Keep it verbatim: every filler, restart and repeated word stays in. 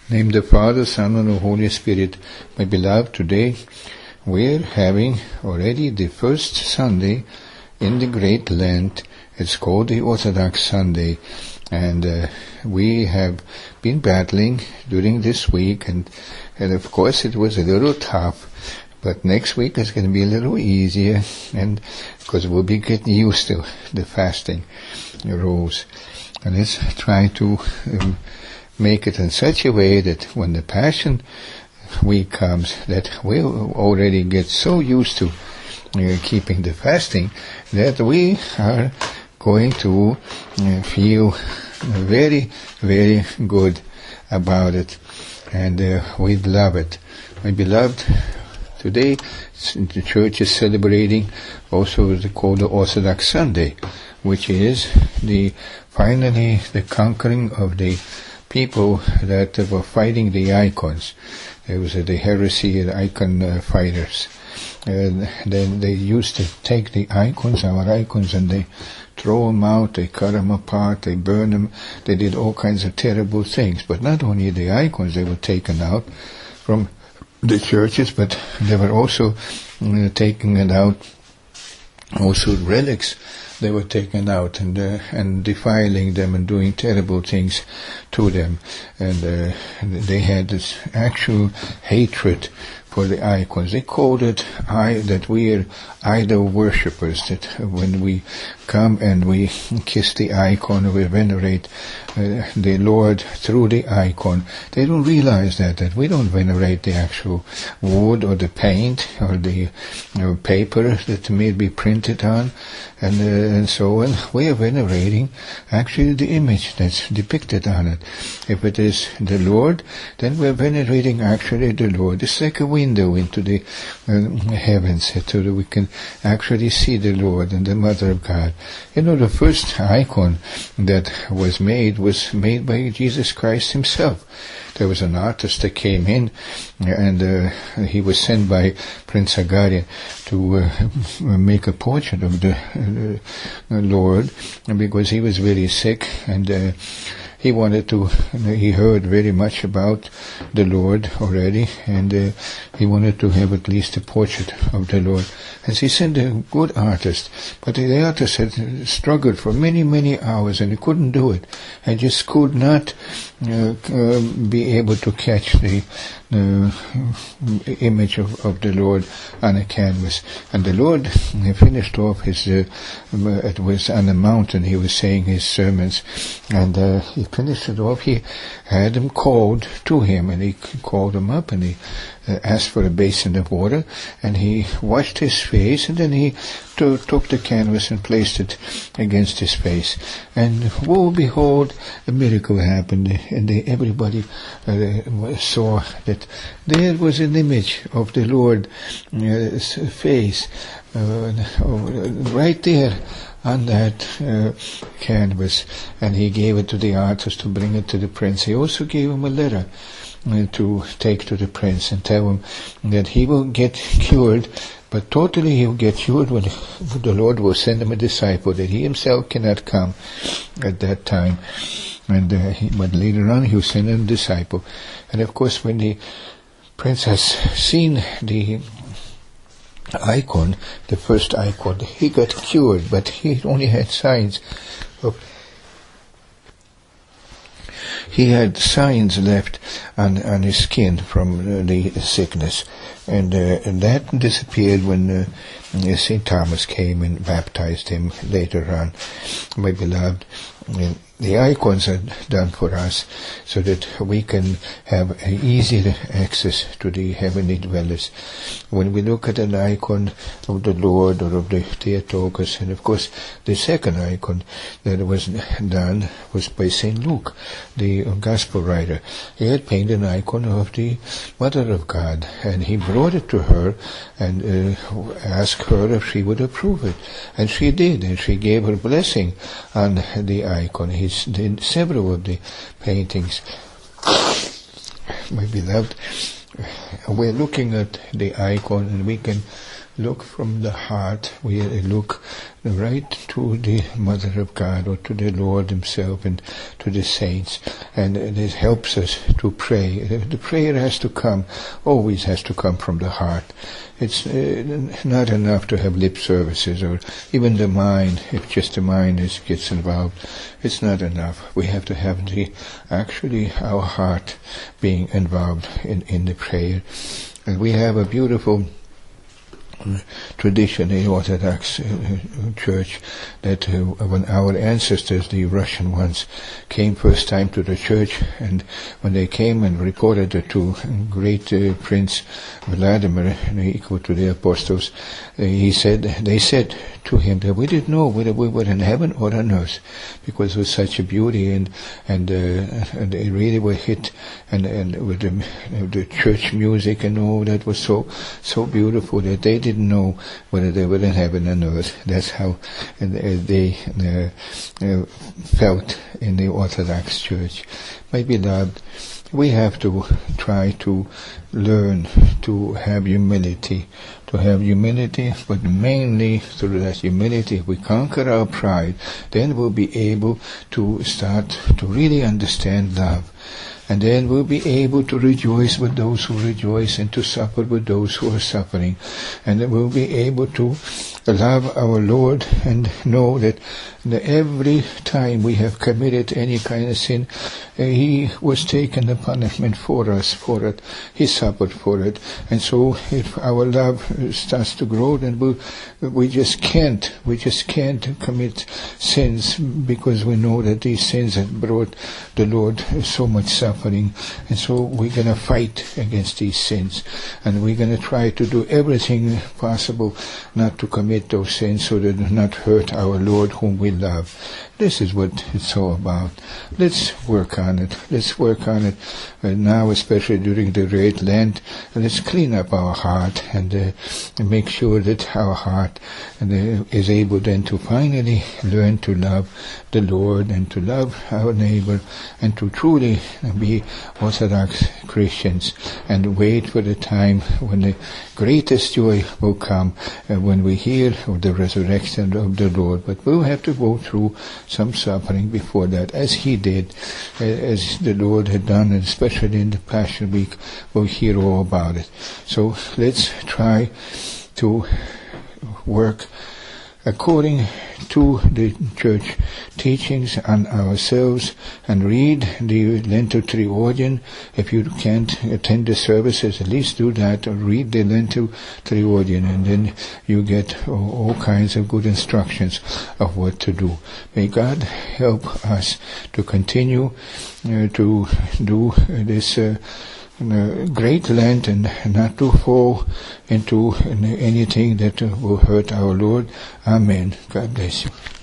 Name the Father, Son, and the Holy Spirit. My beloved, today we're having already the first Sunday in the Great Lent. It's called the Orthodox Sunday, and uh, we have been battling during this week, and, and of course it was a little tough, but next week is going to be a little easier, and because we'll be getting used to the fasting rules. And let's try to um, make it in such a way that when the Passion Week comes, that we'll already get so used to uh, keeping the fasting that we are going to uh, feel very, very good about it, and uh, we love it. My beloved, today the Church is celebrating also what they call the Orthodox Sunday, which is the finally the conquering of the people that were fighting the icons. There was uh, the heresy, the icon uh, fighters. And then they used to take the icons, our icons, and they throw them out, they cut them apart, they burn them, they did all kinds of terrible things. But not only the icons, they were taken out from the churches, but they were also uh, taking it out, also relics. They were taken out and uh, and defiling them and doing terrible things to them, and uh, they had this actual hatred for the icons. They called it I, that we are idol worshippers, that when we come and we kiss the icon, we venerate uh, the Lord through the icon. They don't realize that, that we don't venerate the actual wood or the paint or the you know, paper that may be printed on, and, uh, and so on. We are venerating actually the image that's depicted on it. If it is the Lord, then we're venerating actually the Lord. It's like a window into the uh, heavens, so that we can actually see the Lord and the Mother of God. You know, the first icon that was made was made by Jesus Christ himself. There was an artist that came in, and uh, he was sent by Prince Hagarian to uh, make a portrait of the uh, Lord, because he was very sick, and uh, he wanted to, he heard very much about the Lord already, and uh, he wanted to have at least a portrait of the Lord. And he sent a good artist, but the artist had struggled for many, many hours, and he couldn't do it, and just could not uh, uh, be able to catch the uh, image of, of the Lord on a canvas. And the Lord he finished off his, uh, it was on a mountain, he was saying his sermons, and uh, he finished it off. He had him called to him, and he called him up, and he uh, asked for a basin of water, and he washed his face, and then he to, took the canvas and placed it against his face. And woe, behold, a miracle happened, and they, everybody uh, saw that there was an image of the Lord's uh, face uh, right there on that uh, canvas, and he gave it to the artist to bring it to the prince. He also gave him a letter uh, to take to the prince and tell him that he will get cured, but totally he will get cured when the Lord will send him a disciple, that he himself cannot come at that time. And uh, he, but later on he will send him a disciple. And of course, when the prince has seen the icon, the first icon, he got cured, but he only had signs of, he had signs left on, on his skin from uh, the sickness, and, uh, and that disappeared when uh, Saint Thomas came and baptized him later on. My beloved, and the icons are done for us so that we can have easy access to the heavenly dwellers. When we look at an icon of the Lord or of the Theotokos, and of course the second icon that was done was by Saint Luke, the Gospel writer. He had painted an icon of the Mother of God, and he brought it to her and uh, asked her if she would approve it. And she did, and she gave her blessing on the icon. He did several of the paintings. My beloved, we're looking at the icon, and we can look from the heart. We look right to the Mother of God or to the Lord Himself and to the saints, and it helps us to pray. The prayer has to come, always has to come from the heart. It's uh, not enough to have lip services or even the mind. If just the mind is, gets involved, it's not enough. We have to have the actually our heart being involved in, in the prayer. And we have a beautiful tradition in Orthodox uh, Church that uh, when our ancestors, the Russian ones, came first time to the church, and when they came and reported it to great uh, Prince Vladimir, equal to the apostles, uh, he said, they said to him that we didn't know whether we were in heaven or on earth, because it was such a beauty, and and, uh, and they really were hit, and and with the, the church music and all that was so so beautiful that they didn't know whether they were in heaven and earth. That's how uh, they uh, uh, felt in the Orthodox Church. My beloved, we have to try to learn to have humility, to have humility, but mainly through that humility, if we conquer our pride, then we'll be able to start to really understand love. And then we'll be able to rejoice with those who rejoice and to suffer with those who are suffering. And then we'll be able to love our Lord and know that every time we have committed any kind of sin, uh, He was taken the punishment for us, for it. He suffered for it. And so if our love starts to grow, then we we just can't, we just can't commit sins, because we know that these sins have brought the Lord so much suffering. And so we're going to fight against these sins. And we're going to try to do everything possible not to commit those sins so that do not hurt our Lord whom we love. This is what it's all about. Let's work on it. Let's work on it uh, now, especially during the Great Lent. And let's clean up our heart and, uh, and make sure that our heart uh, is able then to finally learn to love the Lord and to love our neighbor and to truly be Orthodox Christians, and wait for the time when the greatest joy will come uh, when we hear of the resurrection of the Lord. But we'll have to go through some suffering before that, as He did, uh, as the Lord had done, and especially in the Passion Week, we'll hear all about it. So let's try to work according to the church teachings on ourselves, and read the Lento Triodion. If you can't attend the services, at least do that, or read the Lento Triodion, and then you get all kinds of good instructions of what to do. May God help us to continue uh, to do this uh, Great Lent, and not to fall into anything that will hurt our Lord. Amen. God bless you.